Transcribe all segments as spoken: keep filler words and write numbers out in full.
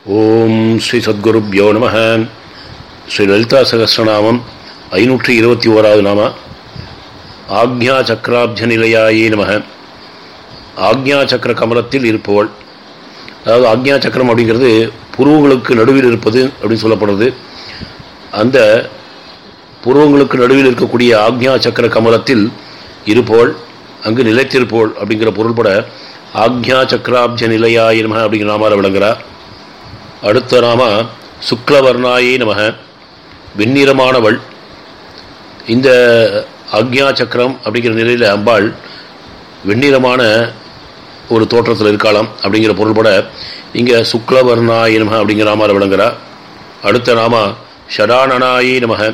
ஓம் ஸ்ரீ சத்குருப்யோ நம. ஸ்ரீ லலிதா சகஸ்ரநாமம் ஐநூற்றி இருபத்தி ஓராவது நாம ஆக்ஞா சக்கராப்ஜ நிலையாயே நம. ஆக்ஞா சக்கர கமலத்தில் இருப்பவள், அதாவது ஆக்ஞா சக்கரம் அப்படிங்கிறது புருவங்களுக்கு நடுவில் இருப்பது அப்படின்னு சொல்லப்படுறது. அந்த புருவங்களுக்கு நடுவில் இருக்கக்கூடிய ஆக்ஞா சக்கர கமலத்தில் இருப்பவள், அங்கு நிலைத்திருப்பவள் அப்படிங்கிற பொருள்பட ஆக்ஞா சக்கராப்ஜ நிலையாயே நம அப்படிங்கிற நாமால விளங்குகிறார். அடுத்த நாம சுக்லவர்ணாயே நமக, வெண்ணிறமானவள். இந்த ஆக்ஞா சக்கரம் அப்படிங்கிற நிலையில் அம்பாள் வெண்ணிறமான ஒரு தோற்றத்தில் இருக்கலாம் அப்படிங்கிற பொருள்பட இங்கே சுக்லவர்ணாயே நமக அப்படிங்கிற நாமால விளங்குகிறார். அடுத்த நாம ஷடானனாயே நமக,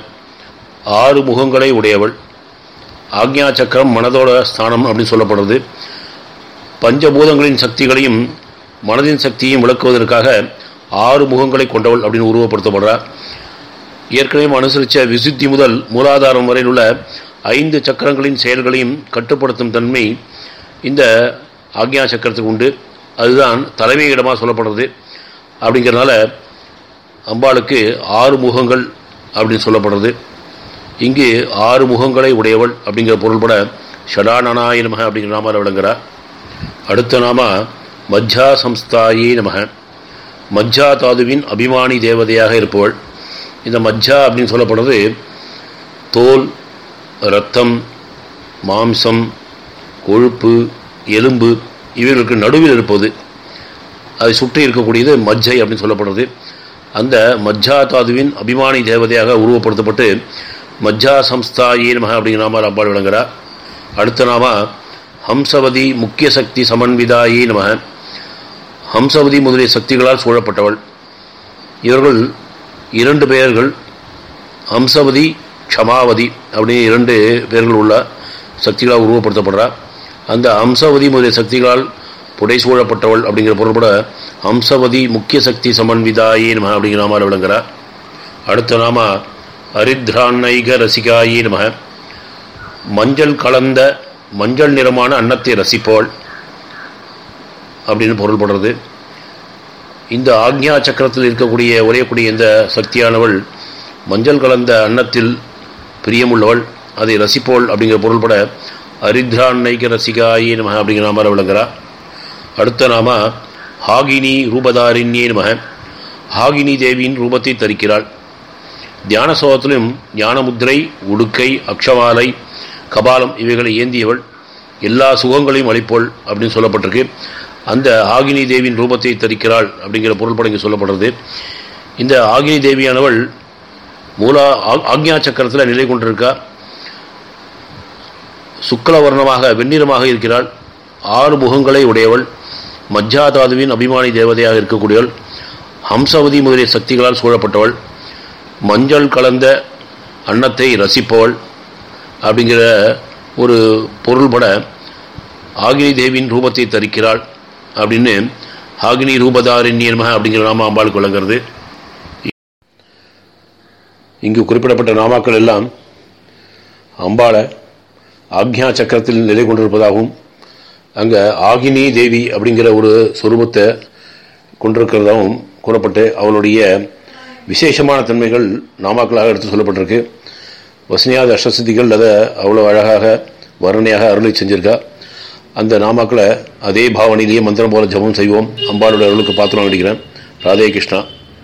ஆறு முகங்களை உடையவள். ஆக்ஞா சக்கரம் மனதோட ஸ்தானம் அப்படின்னு சொல்லப்படுறது. பஞ்சபூதங்களின் சக்திகளையும் மனதின் சக்தியையும் விளக்குவதற்காக ஆறு முகங்களை கொண்டவள் அப்படின்னு உருவப்படுத்தப்படுறார். ஏற்கனவே அனுசரித்த விசுத்தி முதல் மூலாதாரம் வரையில் உள்ள ஐந்து சக்கரங்களின் செயல்களையும் கட்டுப்படுத்தும் தன்மை இந்த ஆக்ஞா சக்கரத்துக்கு உண்டு. அதுதான் தலைமை இடமாக சொல்லப்படுறது. அப்படிங்கிறதுனால அம்பாளுக்கு ஆறு முகங்கள் அப்படின்னு சொல்லப்படுறது. இங்கு ஆறு முகங்களை உடையவள் அப்படிங்கிற பொருள்பட ஷடானனாய நமக அப்படிங்கிற நாமால விளங்குகிறார். அடுத்த நாம மஜ்ஜா சம்ஸ்தாயே நமக, மஜ்ஜா தாதுவின் அபிமானி தேவதையாக இருப்பவள். இந்த மஜ்ஜா அப்படின்னு சொல்லப்படுறது தோல், இரத்தம், மாம்சம், கொழுப்பு, எலும்பு இவர்களுக்கு நடுவில் இருப்பது, அதை சுற்றி இருக்கக்கூடியது மஜ்ஜை அப்படின்னு சொல்லப்படுறது. அந்த மஜ்ஜா தாதுவின் அபிமானி தேவதையாக உருவப்படுத்தப்பட்டு மஜ்ஜா சம்ஸ்தாயே நமக அப்படிங்கிற நாமால் அம்பாள் விளங்குகிறார். அடுத்த நாம ஹம்சவதி முக்கிய சக்தி சமன்விதாயே நமக, ஹம்சவதி முதலிய சக்திகளால் சூழப்பட்டவள். இவர்கள் இரண்டு பெயர்கள், ஹம்சவதி, க்ஷமாவதி அப்படின்னு இரண்டு பெயர்கள் உள்ள சக்திகளால் உருவப்படுத்தப்படுறார். அந்த ஹம்சவதி முதலிய சக்திகளால் புடைசூழப்பட்டவள் அப்படிங்கிற பொருள்பட ஹம்சவதி முக்கிய சக்தி சமன்விதாயே நம அப்படிங்கிற நாமால் விளங்குகிறார். அடுத்த நாம அரித்ரான்னைக ரசிகாயே நம, மஞ்சள் கலந்த மஞ்சள் நிறமான அன்னத்தை ரசிப்பவள் அப்படின்னு பொருள்படுறது. இந்த ஆக்ஞா சக்கரத்தில் இருக்கக்கூடிய உரையக்கூடிய இந்த சக்தியானவள் மஞ்சள் கலந்த அன்னத்தில் பிரியமுள்ளவள், அதை ரசிப்பவள் அப்படிங்கிற பொருள்பட அரித்ரான்னைக ரசிகாயே நம அப்படிங்கிற நாமால விளங்குகிறார். அடுத்த நாம ஹாகினி ரூபதாரிண்யே நம, ஹாகினி தேவியின் ரூபத்தை தரிக்கிறாள். தியான சோகத்திலும் ஞானமுத்திரை, உடுக்கை, அக்ஷமாலை, கபாலம் இவைகளை ஏந்தியவள், எல்லா சுகங்களையும் அளிப்பவள் அப்படின்னு சொல்லப்பட்டிருக்கு. அந்த ஆகினி தேவியின் ரூபத்தை தரிக்கிறாள் அப்படிங்கிற பொருள்பட இங்கே சொல்லப்படுறது. இந்த ஆகினி தேவியானவள் மூலா ஆக்ஞா சக்கரத்தில் நிலை கொண்டிருக்கா. சுக்லவர்ணமாக வெண்ணிறமாக இருக்கிறாள். ஆறு முகங்களை உடையவள், மஜ்ஜா தாதுவின் அபிமானி தேவதையாக இருக்கக்கூடியவள், ஹம்சவதி முதலிய சக்திகளால் சூழப்பட்டவள், மஞ்சள் கலந்த அன்னத்தை ரசிப்பவள் அப்படிங்கிற ஒரு பொருள்பட ஆகினி தேவியின் ரூபத்தை தரிக்கிறாள் அப்படின்னு ஆகினி ரூபதாரிண்யம அப்படிங்கிற நாம அம்பாளுக்கு விளங்குறது. இங்கு குறிப்பிடப்பட்ட நாமாக்கள் எல்லாம் அம்பாளை ஆக்ஞா சக்கரத்தில் நிலை கொண்டிருப்பதாகவும் அங்கே ஆகினி தேவி அப்படிங்கிற ஒரு சொரூபத்தை கொண்டிருக்கிறதாகவும் கூறப்பட்டு அவளுடைய விசேஷமான தன்மைகள் நாமாக்களாக எடுத்து சொல்லப்பட்டிருக்கு. வசனியாத அஷ்டசித்திகள் அதை அவ்வளோ அழகாக வர்ணனையாக அருளை செஞ்சிருக்கா. அந்த நாமாக்களை அதே பாவனையிலேயே மந்திரம் போல ஜபம் செய்வோம். அம்பாளுடைய அருளுக்கு பாத்திரம் அடிக்கிறேன். ராதே கிருஷ்ணா.